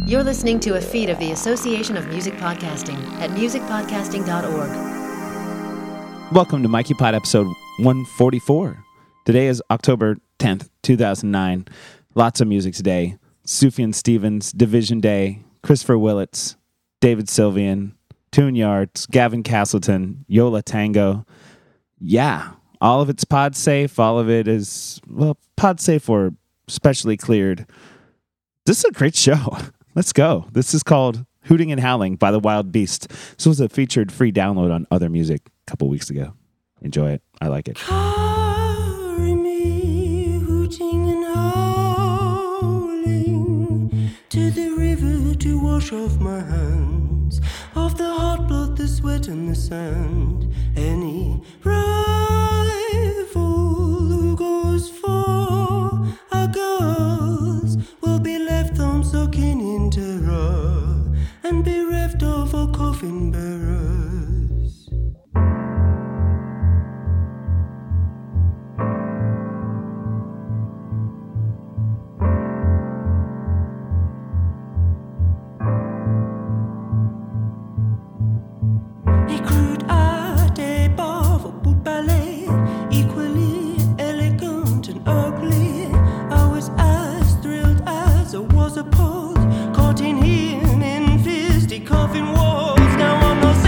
You're listening to a feed of the Association of Music Podcasting at musicpodcasting.org. Welcome to Mikey Pod episode 144. Today is October 10th, 2009. Lots of music today. Sufjan Stevens, Division Day, Christopher Willits, David Sylvian, Tune Yards, Gavin Castleton, Yo La Tengo. Yeah, all of it's pod safe. All of it is, well, pod safe or specially cleared. This is a great show. Let's go. This is called Hooting and Howling by the Wild Beast. This was a featured free download on Other Music a couple weeks ago. Enjoy it. I like it. Carry me, hooting and howling, to the river to wash off my hands, of the hot blood, the sweat and the sand. Any rival who goes for our girls will be left thumb soaking in terror and bereft of our coffin bearers. He crewed at a bar for boot ballet, equally elegant and ugly. I was as thrilled as I was appalled, caught in him in fisty coffin walls. Now I'm not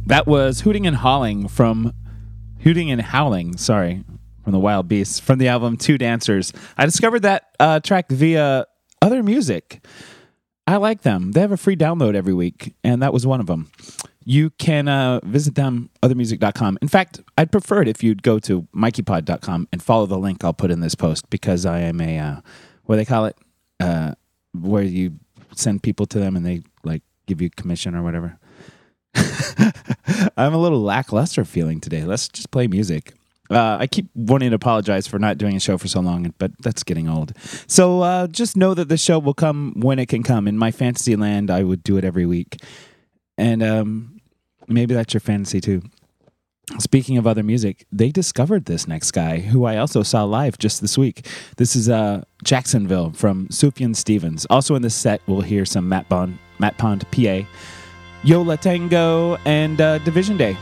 That was Hooting and Howling, from the Wild Beasts, from the album Two Dancers. I discovered that track via Other Music. I like them. They have a free download every week, and that was one of them. You can visit them, othermusic.com. In fact, I'd prefer it if you'd go to mikeypod.com and follow the link I'll put in this post, because I am a, what do they call it? Where you send people to them and they like give you commission or whatever. I'm a little lackluster feeling today. Let's just play music. I keep wanting to apologize for not doing a show for so long, but that's getting old. So just know that the show will come when it can come. In my fantasy land, I would do it every week. And maybe that's your fantasy too. Speaking of other music, they discovered this next guy, who I also saw live just this week. This is Jacksonville from Sufjan Stevens. Also in this set, we'll hear some Matt Pond, PA, Yo La Tengo, and Division Day.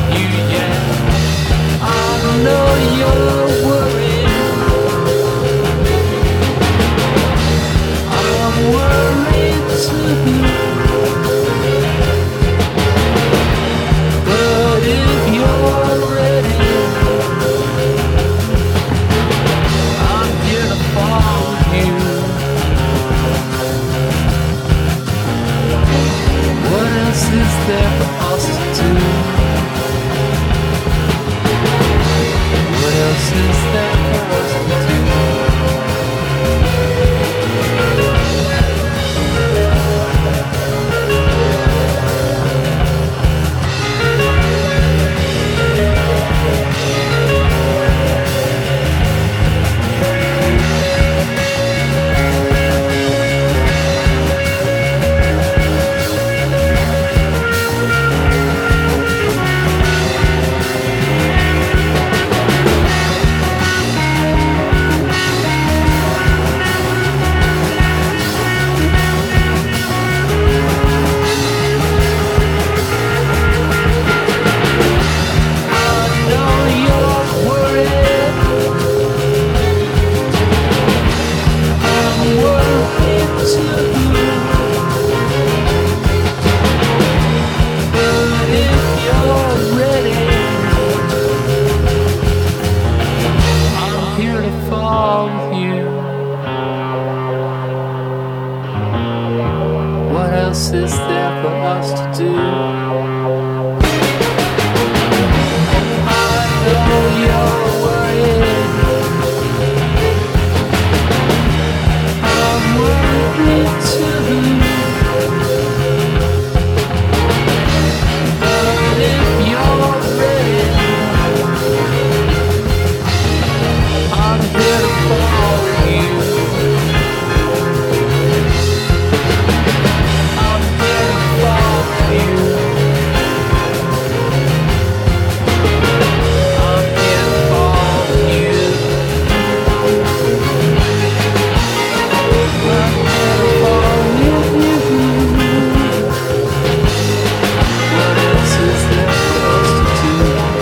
you, yeah. I know you're worried. I'm worried too. But if you're ready, I'm here to follow you. What else is there for us to do? What else is there for us to do? What else is there for us to do? I know you're worried. I'm worried too. But if you're ready, I'm here to follow you. I'm here to follow you. I'm here to follow you. I'm here to follow you. What else is there for us to do?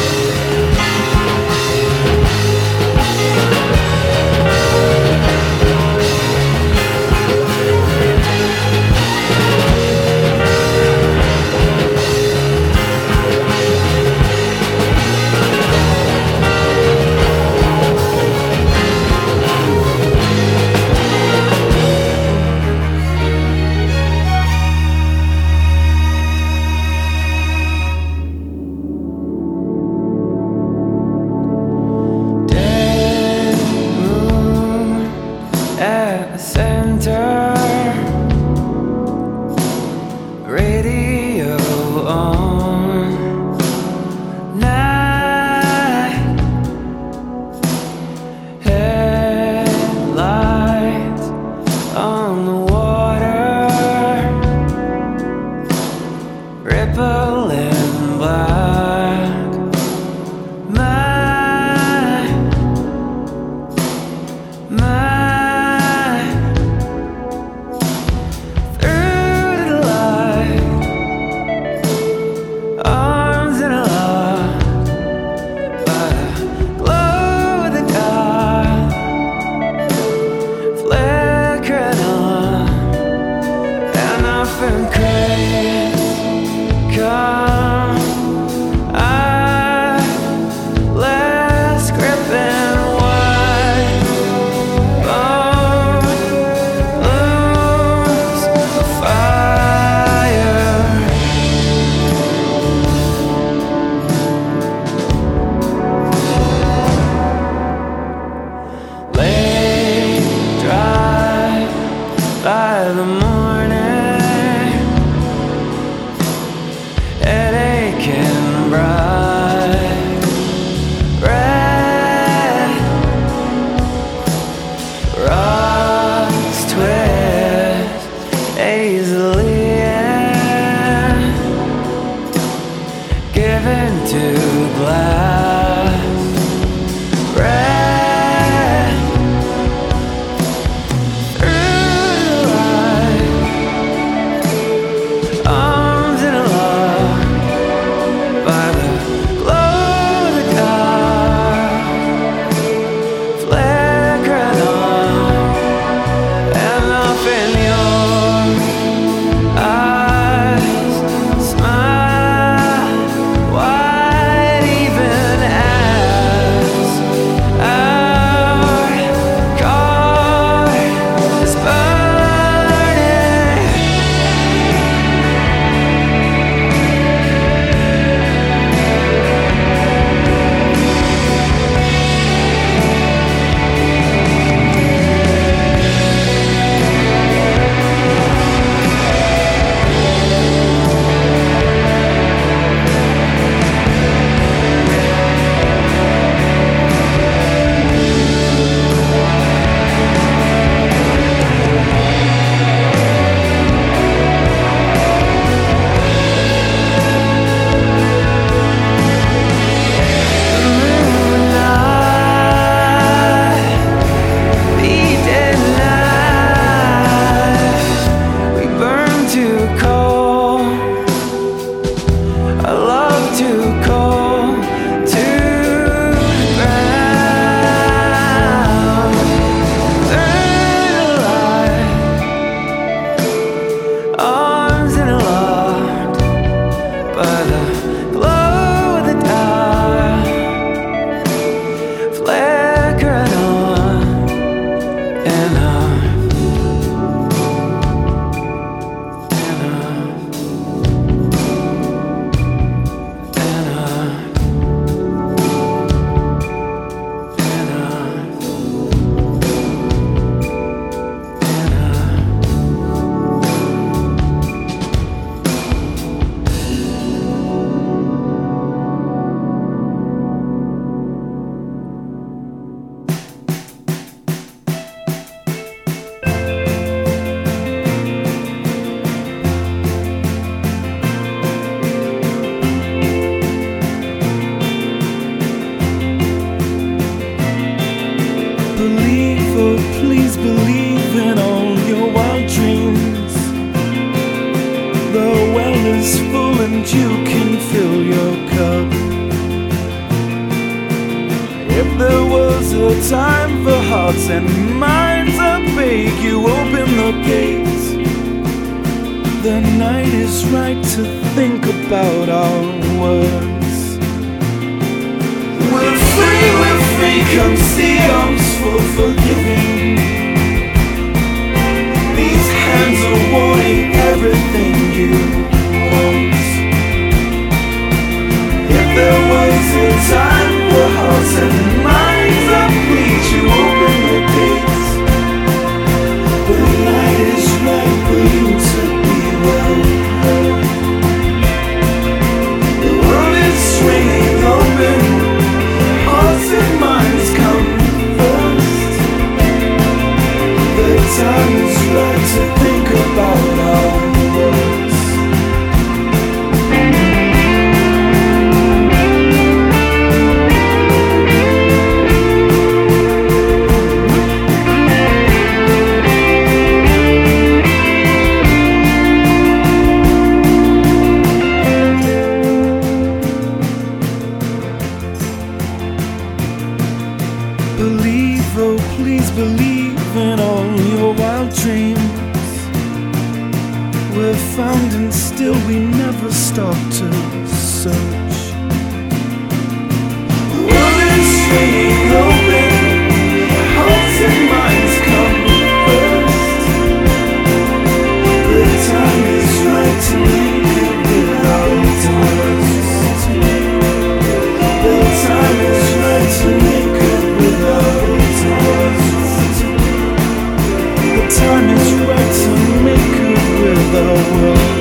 Dead moon at the center, radio on, night headlights on the water, rippling black. Through the light, arms in a lock, by the glow of the dark, flickering on, and often craze come. Last gripping white bone looms of fire. Late drive by the morning, headache and bright red rocks twist easily and given to glass red through the light, arms in a lock, by the was a time for hearts and minds ache. You open the gates. The night is right to think about our words. We're free, come see us for forgiving. These hands are wanting everything you want. If there was a time for hearts and minds that please, you open the gates. The night is right for you to be well heard. The world is swinging open. Hearts and minds come first. The time is right to think about our words. Believe, oh please believe in all your wild dreams. We're found and still we never stop to search. The world is swinging open. Hearts and minds come first. The time is right to make it without words. The time is right to make it without words. The time is right to make it without words.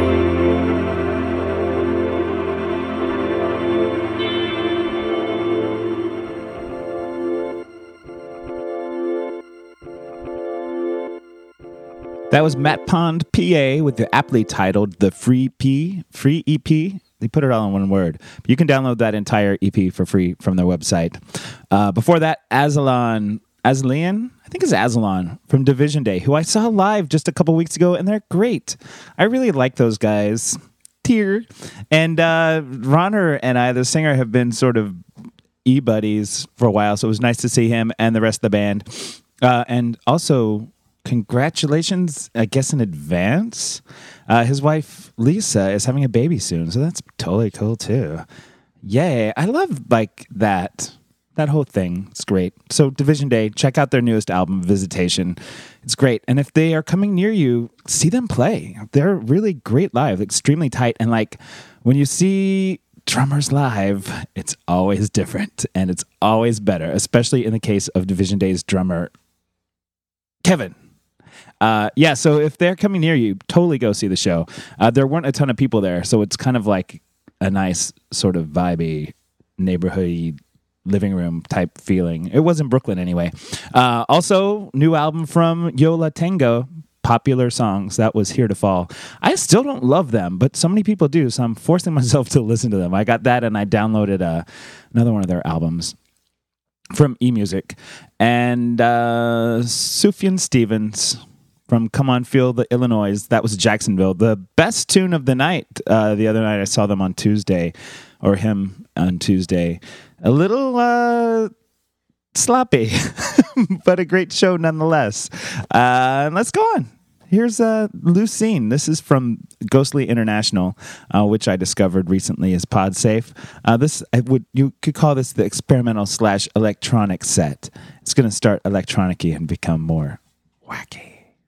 That was Matt Pond, PA, with the aptly titled The Free EP. They put it all in one word. You can download that entire EP for free from their website. Before that, Aslan, I think it's Aslan from Division Day, who I saw live just a couple weeks ago, and they're great. I really like those guys. Tear. And Ronner and I, the singer, have been sort of e-buddies for a while, so it was nice to see him and the rest of the band. And also, congratulations, I guess, in advance. His wife, Lisa, is having a baby soon, so that's totally cool, too. Yay. I love, like, that whole thing. It's great. So, Division Day, check out their newest album, Visitation. It's great. And if they are coming near you, see them play. They're really great live, extremely tight. And, like, when you see drummers live, it's always different, and it's always better, especially in the case of Division Day's drummer, Kevin. So if they're coming near you, totally go see the show. There weren't a ton of people there, so it's kind of like a nice sort of vibey, neighborhoody living room type feeling. It was in Brooklyn anyway. Also, new album from Yo La Tengo, Popular Songs. That was Here to Fall. I still don't love them, but so many people do, so I'm forcing myself to listen to them. I got that, and I downloaded another one of their albums from eMusic. And Sufjan Stevens from Come On Feel the Illinois. That was Jacksonville. The best tune of the night. The other night I saw them on Tuesday, or him on Tuesday. A little sloppy, but a great show nonetheless. Let's go on. Here's Lucene. This is from Ghostly International, which I discovered recently as PodSafe. You could call this the experimental / electronic set. It's going to start electronic-y and become more wacky.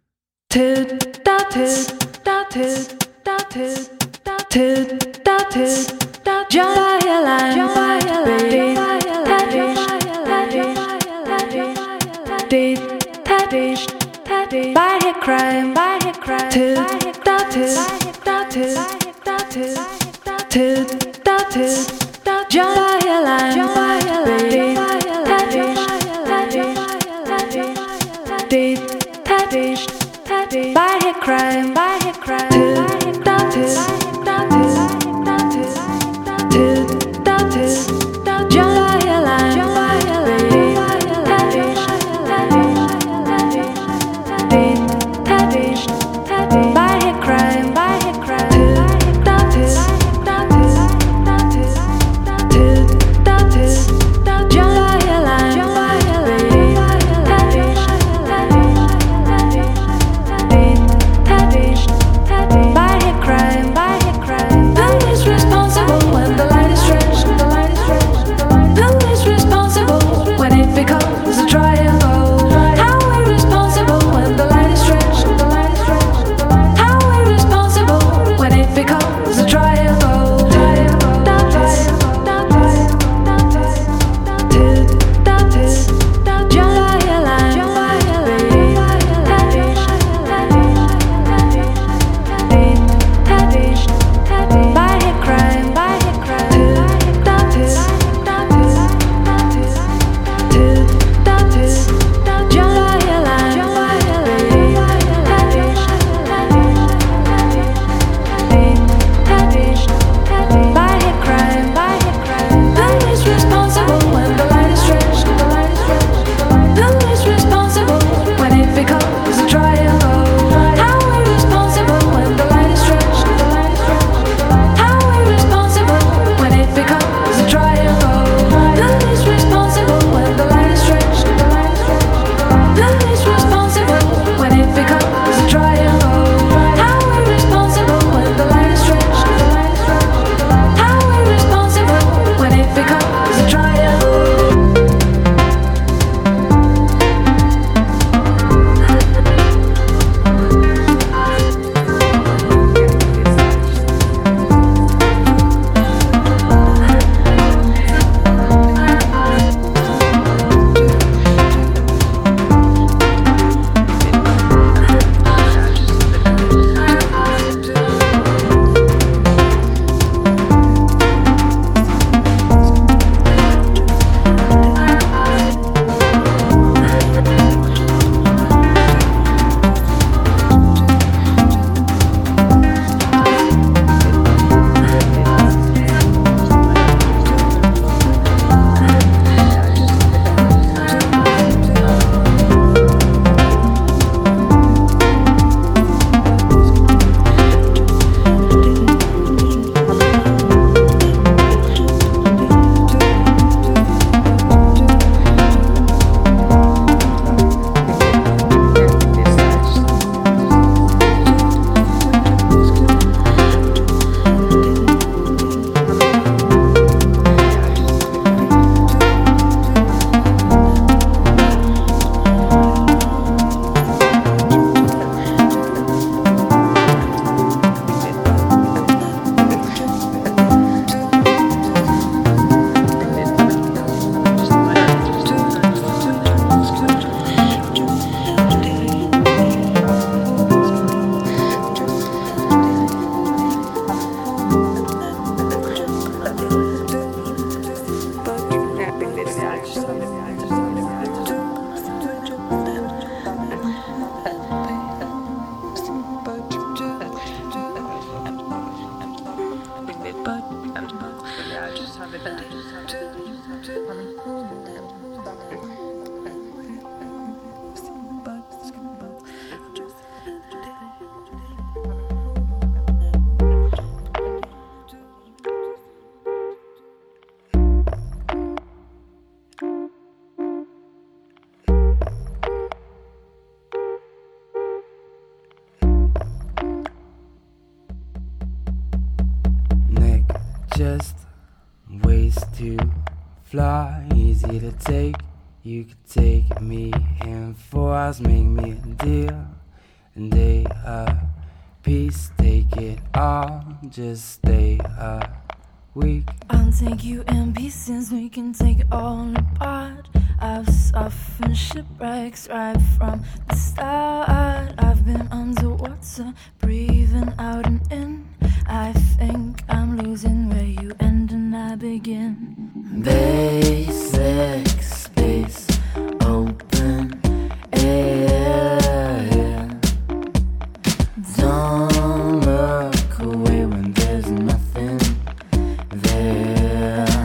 By hit crime, Just ways to fly, easy to take. You could take me in 4 hours, make me a deal, and they a piece. Take it all, just stay a week. I'll take you in pieces, we can take it all apart. I've suffered shipwrecks right from the start. I've been underwater, breathing out and in. I think I'm losing where you end and I begin. Basic space, open air. Don't look away when there's nothing there.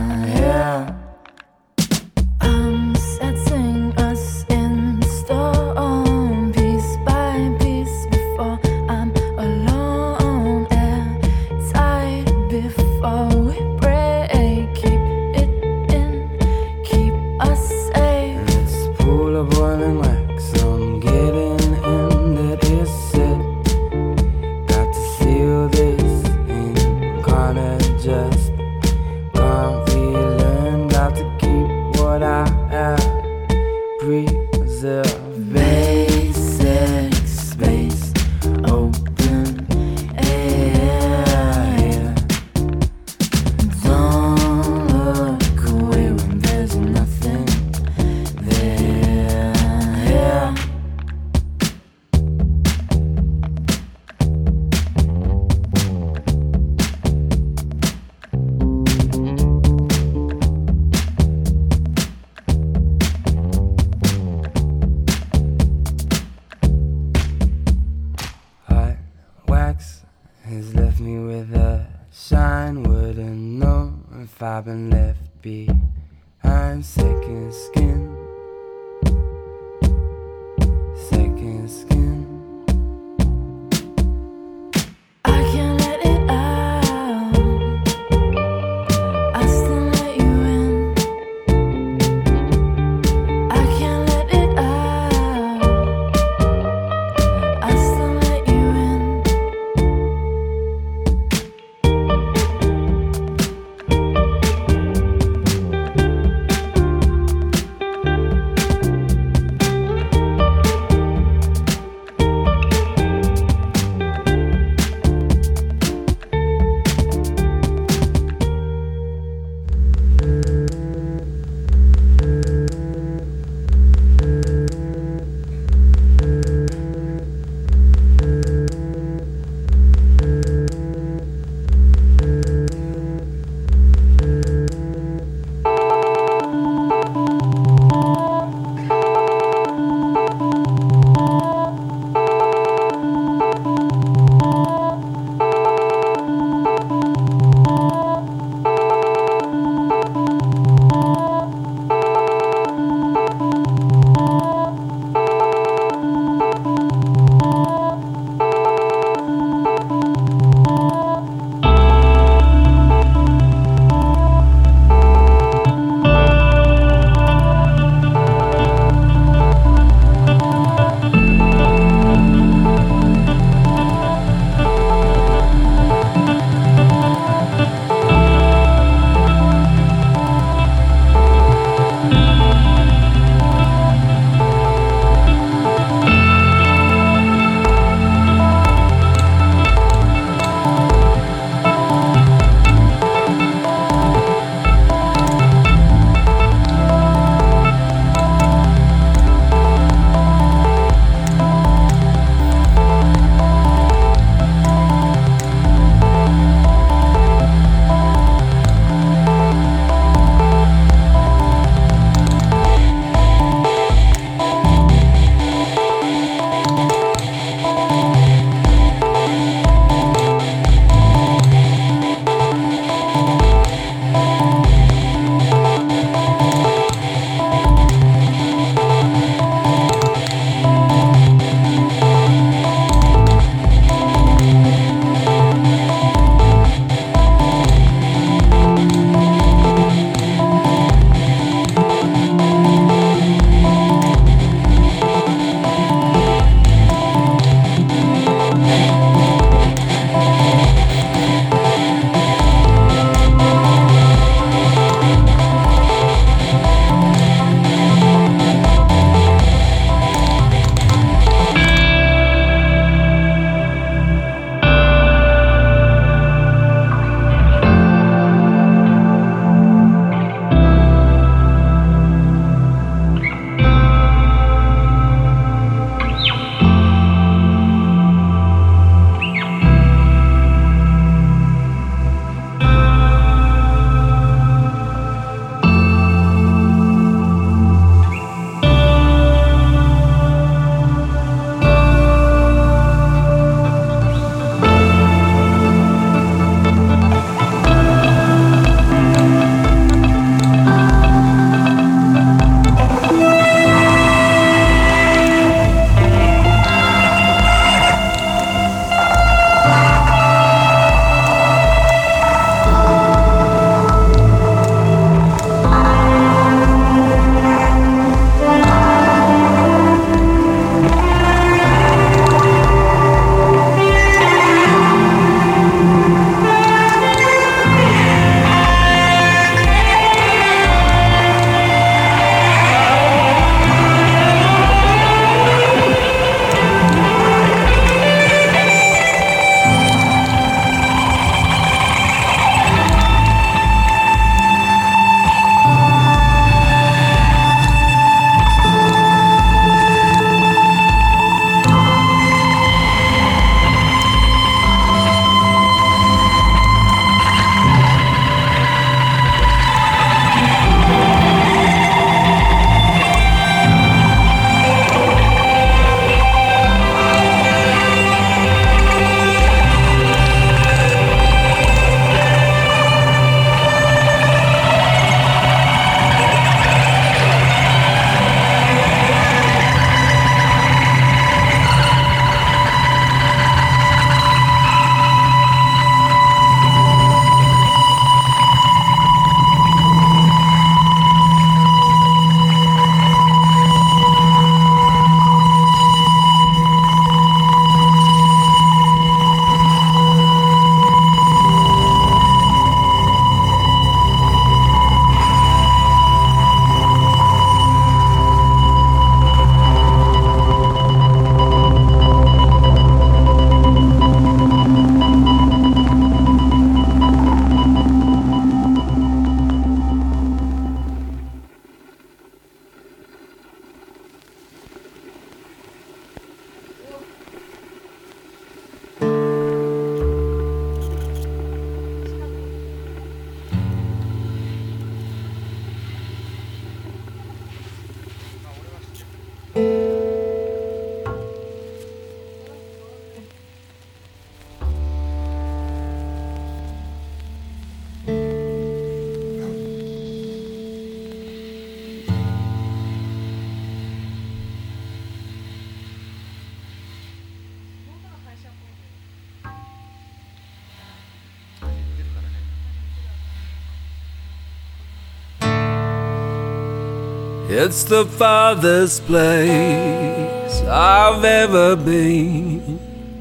I'm setting us in stone, piece by piece, before I'm alone. Airtight before we break. Keep it in, keep us safe. This pool of boiling wax, I'm getting in. That is it. Got to seal this in. Can't adjust, can't relearn. Got to keep what I have. Preserve. Basic space, open air. Don't look away when there's nothing there. Hot wax has left me with a shine. Wouldn't know if I've been left behind. Second skin, second skin. I can't let it out. I still let you in. I can't let it out. I still let you in. It's the farthest place I've ever been.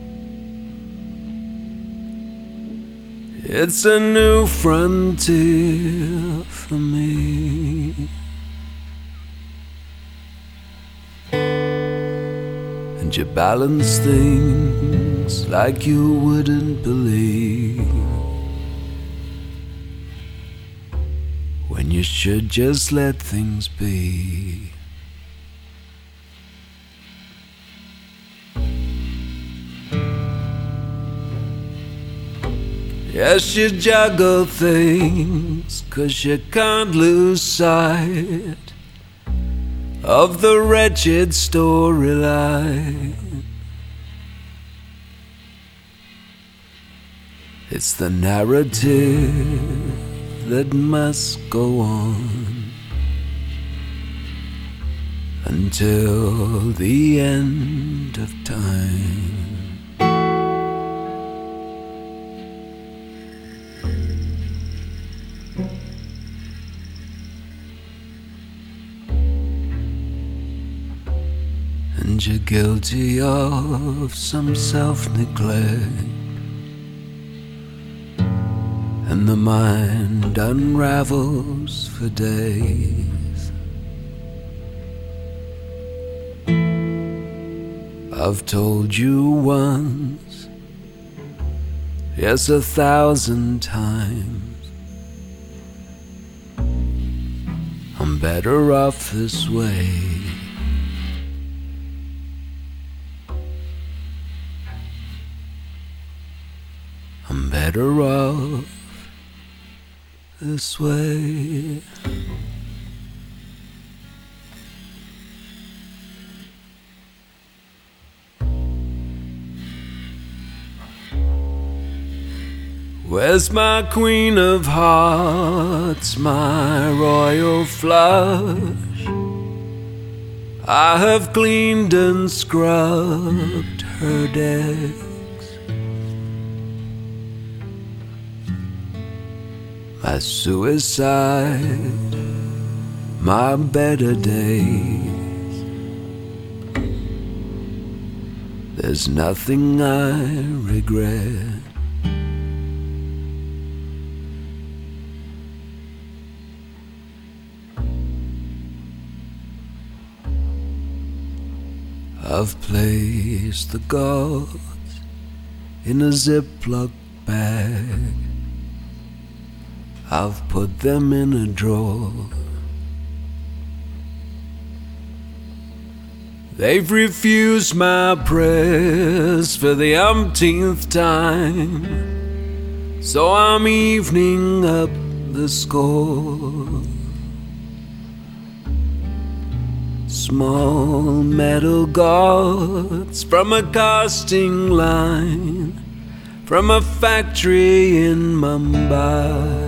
It's a new frontier for me. And you balance things like you wouldn't believe, when you should just let things be. Yes, you juggle things 'cause you can't lose sight of the wretched storyline. It's the narrative that must go on until the end of time. And you're guilty of some self-neglect, and the mind unravels for days. I've told you once, yes, 1,000 times, I'm better off this way. I'm better off this way. Where's my queen of hearts, my royal flush? I have cleaned and scrubbed her decks. My suicide, my better days. There's nothing I regret. I've placed the gods in a Ziploc bag. I've put them in a drawer. They've refused my prayers for the umpteenth time, so I'm evening up the score. Small metal gods from a casting line, from a factory in Mumbai.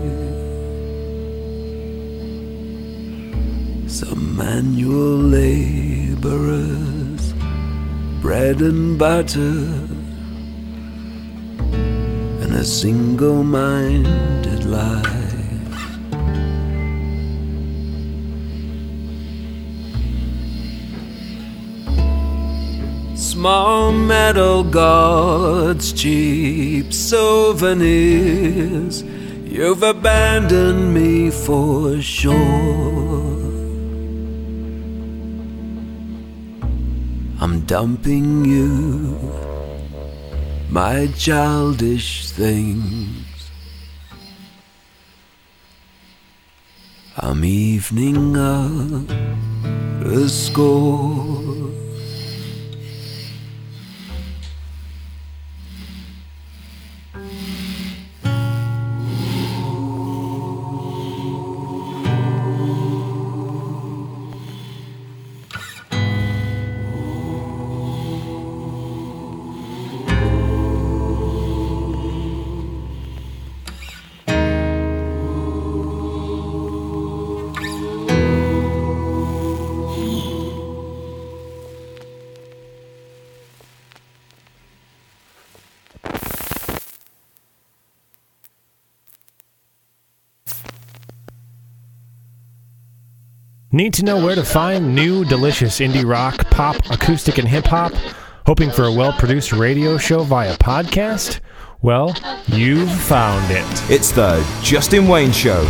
Some manual laborers, bread and butter, and a single-minded life. Small metal gods, cheap souvenirs, you've abandoned me for sure. I'm dumping you, my childish things. I'm evening up the score. Need to know where to find new, delicious indie rock, pop, acoustic, and hip-hop? Hoping for a well-produced radio show via podcast? Well, you've found it. It's the Justin Wayne Show.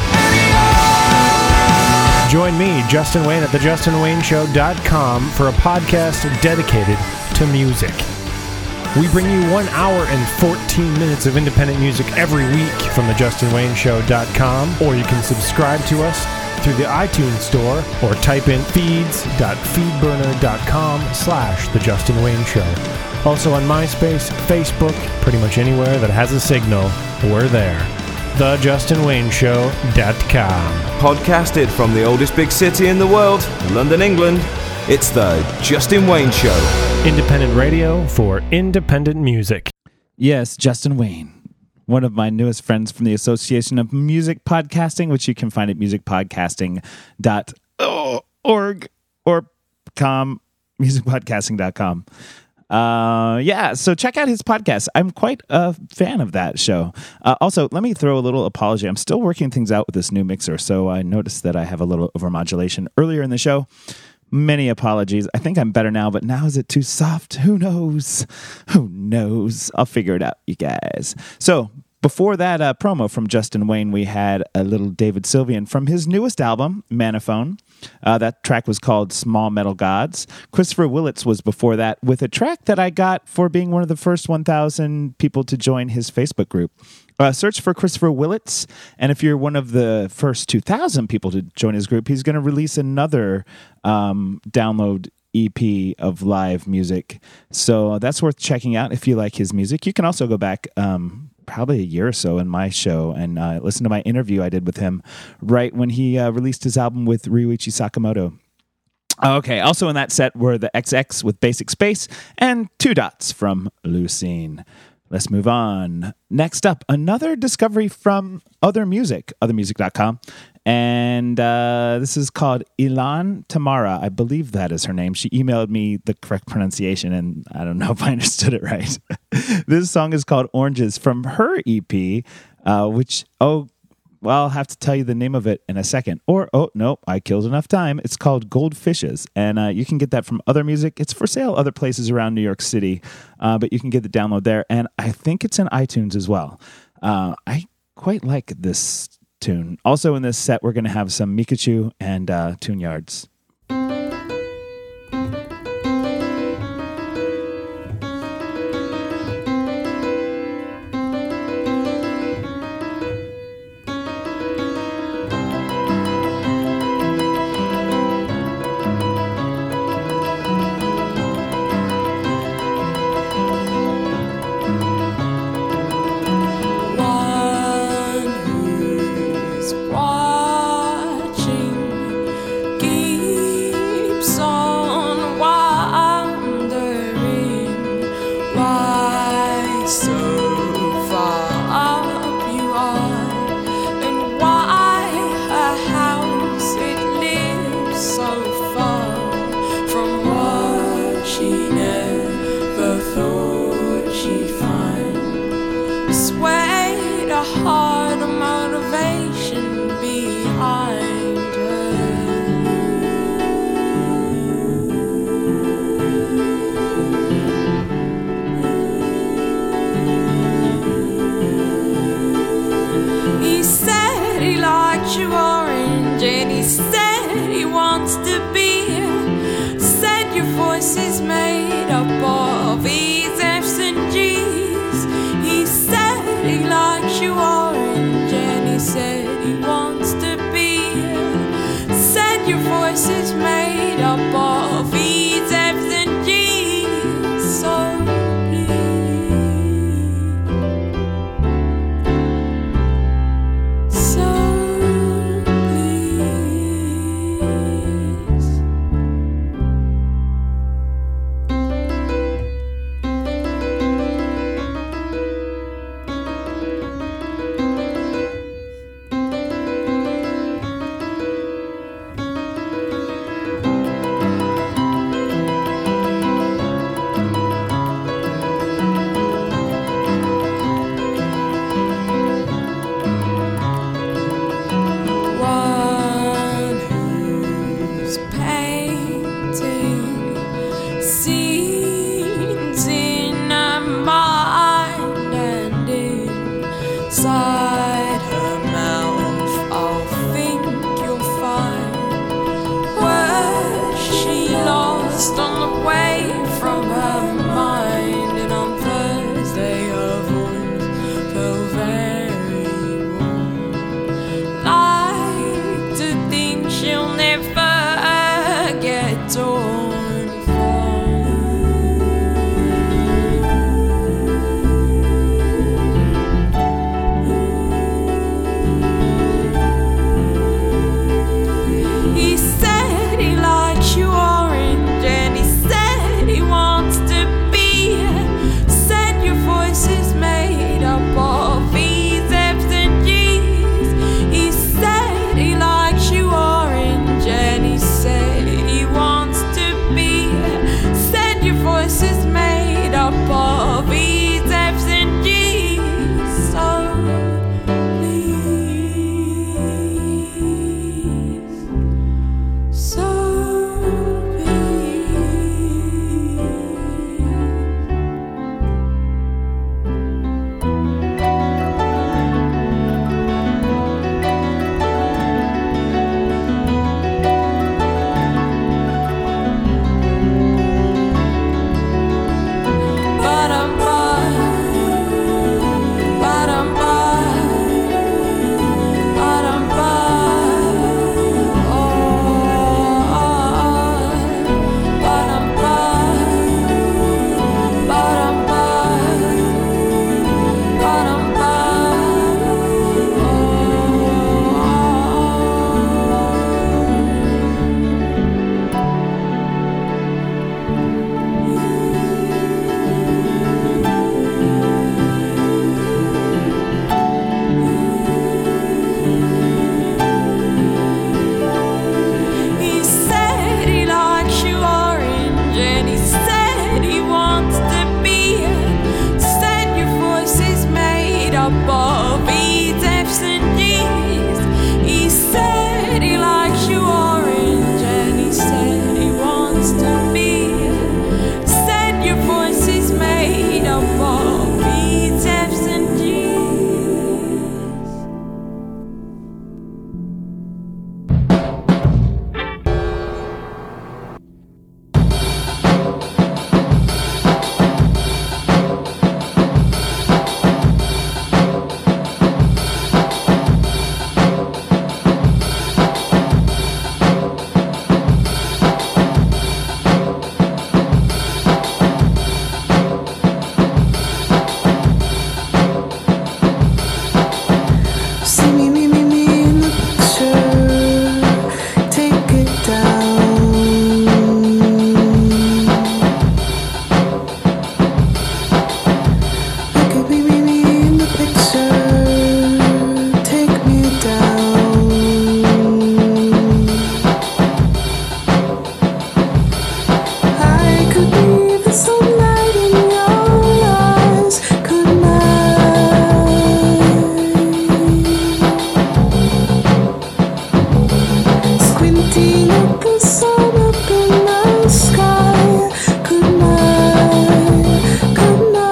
Join me, Justin Wayne, at thejustinwayneshow.com for a podcast dedicated to music. We bring you 1 hour and 14 minutes of independent music every week from thejustinwayneshow.com, or you can subscribe to us through the iTunes store or type in feeds.feedburner.com/The Justin Wayne Show. Also on MySpace, Facebook, pretty much anywhere that has a signal, we're there. TheJustinWayneShow.com. Podcasted from the oldest big city in the world, London, England. It's the Justin Wayne Show. Independent radio for independent music. Yes, Justin Wayne, one of my newest friends from the Association of Music Podcasting, which you can find at musicpodcasting.org or musicpodcasting.com. So check out his podcast. I'm quite a fan of that show. Also, let me throw a little apology. I'm still working things out with this new mixer, so I noticed that I have a little overmodulation earlier in the show. Many apologies. I think I'm better now, but now is it too soft? Who knows? Who knows? I'll figure it out, you guys. So before that promo from Justin Wayne, we had a little David Sylvian from his newest album, Manophone. That track was called Small Metal Gods. Christopher Willits was before that with a track that I got for being one of the first 1,000 people to join his Facebook group. Search for Christopher Willits, and if you're one of the first 2,000 people to join his group, he's going to release another download EP of live music. So that's worth checking out if you like his music. You can also go back probably a year or so in my show and listen to my interview I did with him right when he released his album with Ryuichi Sakamoto. Okay, also in that set were the XX with Basic Space and Two Dots from Lucene. Let's move on. Next up, another discovery from Other Music, othermusic.com. And this is called Ilan Tamara. I believe that is her name. She emailed me the correct pronunciation, and I don't know if I understood it right. This song is called Oranges from her EP, I'll have to tell you the name of it in a second. I killed enough time. It's called Goldfishes, and you can get that from Other Music. It's for sale other places around New York City, but you can get the download there, and I think it's in iTunes as well. I quite like this tune. Also in this set, we're going to have some Mikachu and Tune Yards. Watching, she'll never get torn from. He said he likes you orange, and he said he wants to be. Said your voice is made up of E's, F's, and G's. He said he likes you orange, and he said he wants to be. Said your voice is made up of E's, F's, and G's. So please, so please. He said he likes you orange, and he said he wants to be. Said your voice is made up of E's, F's, and G's. He said he likes you orange, and he said he wants to be. Said your voice is made up of E's, F's, and G's. See me in the picture, take it down. Look at me in the picture, take me down. I could be the sunlight in your eyes, couldn't I? Squinting at the sun up in the sky, couldn't I? Couldn't I?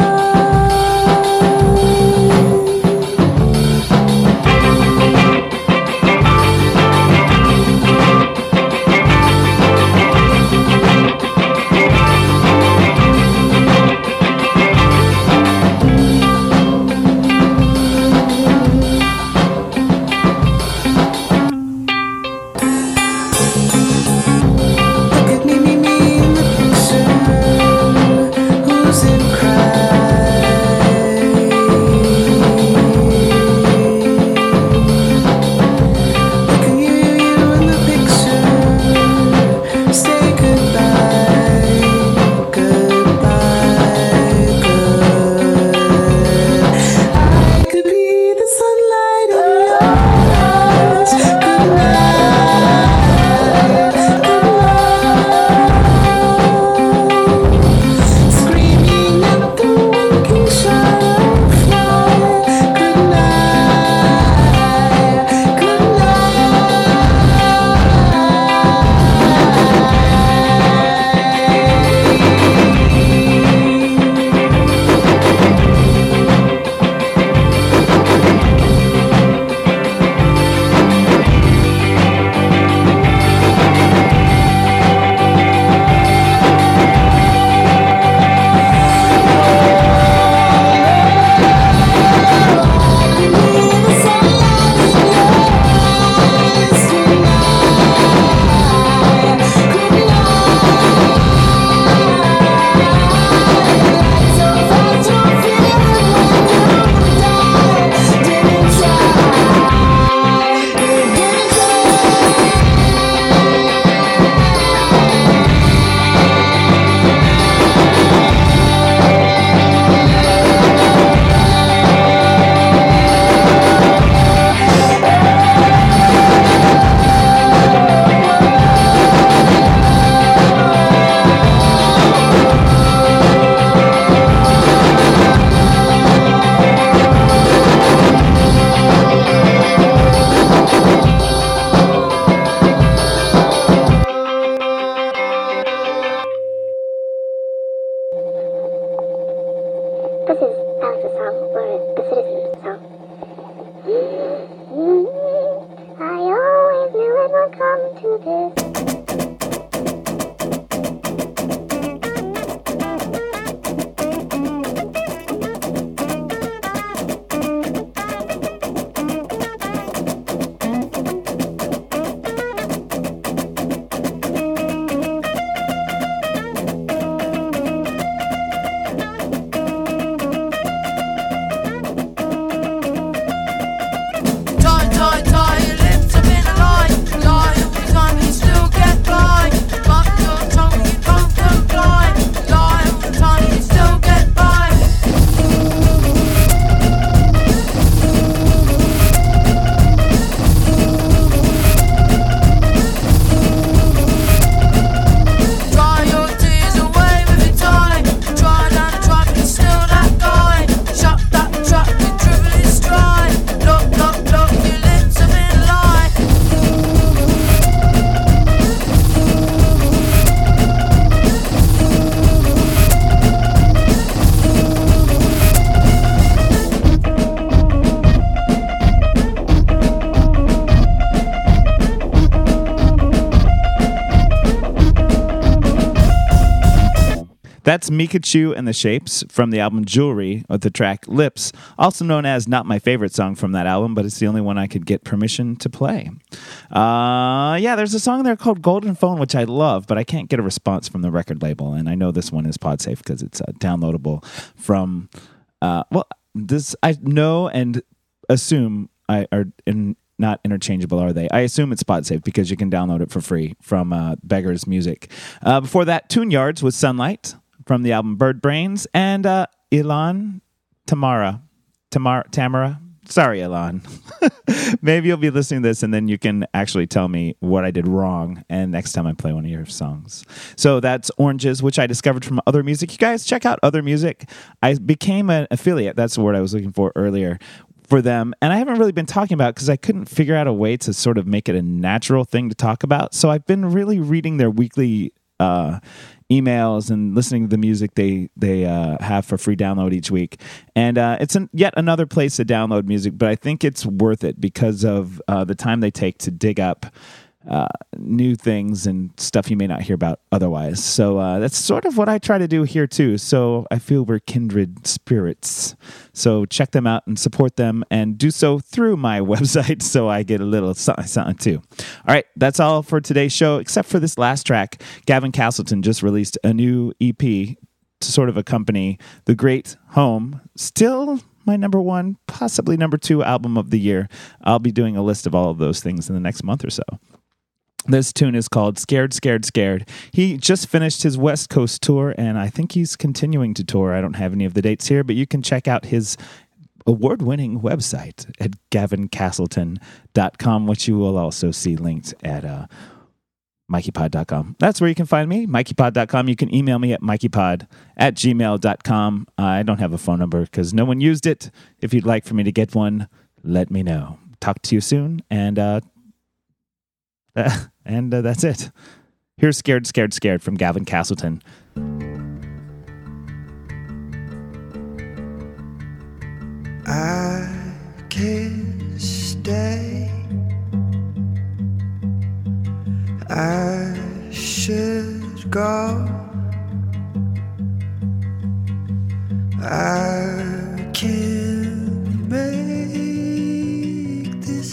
That's Mikachu and the Shapes from the album Jewelry with the track Lips, also known as not my favorite song from that album, but it's the only one I could get permission to play. There's a song there called Golden Phone, which I love, but I can't get a response from the record label, and I know this one is PodSafe because it's downloadable from, this I know and assume are not interchangeable, are they? I assume it's PodSafe because you can download it for free from Beggars Music. Before that, Tune Yards with Sunlight from the album Bird Brains, and Ilan Tamara. Sorry, Ilan. Maybe you'll be listening to this and then you can actually tell me what I did wrong and next time I play one of your songs. So that's Oranges, which I discovered from Other Music. You guys check out Other Music. I became an affiliate. That's the word I was looking for earlier. For them, and I haven't really been talking about it because I couldn't figure out a way to sort of make it a natural thing to talk about. So I've been really reading their weekly emails and listening to the music they have for free download each week. And it's yet another place to download music, but I think it's worth it because of the time they take to dig up new things and stuff you may not hear about otherwise. So that's sort of what I try to do here too. So I feel we're kindred spirits. So check them out and support them and do so through my website so I get a little something too. All right, that's all for today's show except for this last track. Gavin Castleton just released a new EP to sort of accompany The Great Home. Still my number one, possibly number two album of the year. I'll be doing a list of all of those things in the next month or so. This tune is called Scared, Scared, Scared. He just finished his West Coast tour, and I think he's continuing to tour. I don't have any of the dates here, but you can check out his award-winning website at gavincastleton.com, which you will also see linked at mikeypod.com. That's where you can find me, mikeypod.com. You can email me at mikeypod@gmail.com. I don't have a phone number because no one used it. If you'd like for me to get one, let me know. Talk to you soon, and that's it. Here's Scared, Scared, Scared from Gavin Castleton. I can't stay. I should go. I can't make this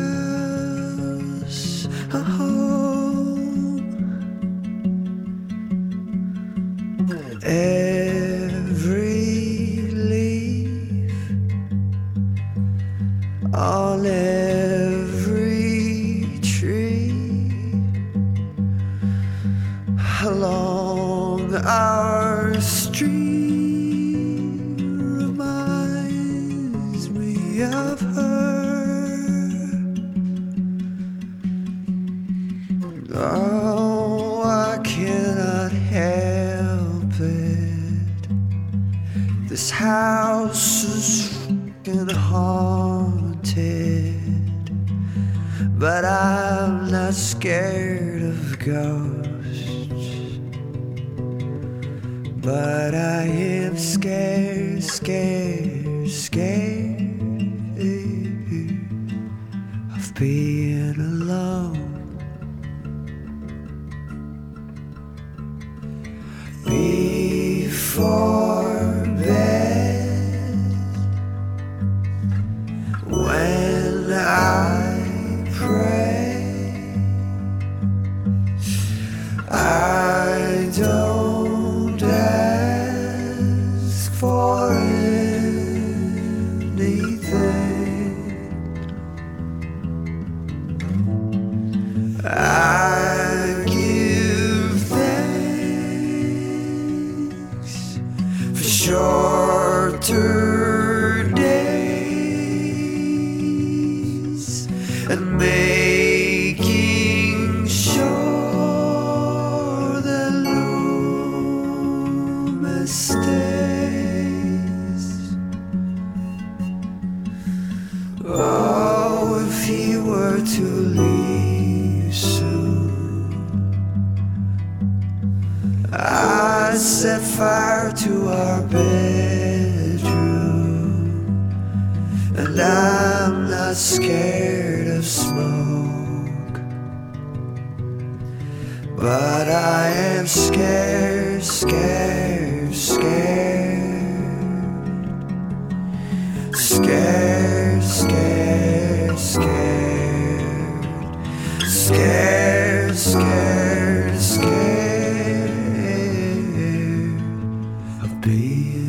house a home. Every leaf on every tree along our street reminds me of her. Oh, I cannot help it. This house is fucking haunted, but I'm not scared of ghosts. But I am scared, scared, scared of being alone. shorter days and making sure that Loomis stays. Oh, if he were to leave soon, I'd set fire to our bedroom, and I'm not scared of smoke, but I am scared, scared, scared, scared, scared, scared, scared, scared, scared of being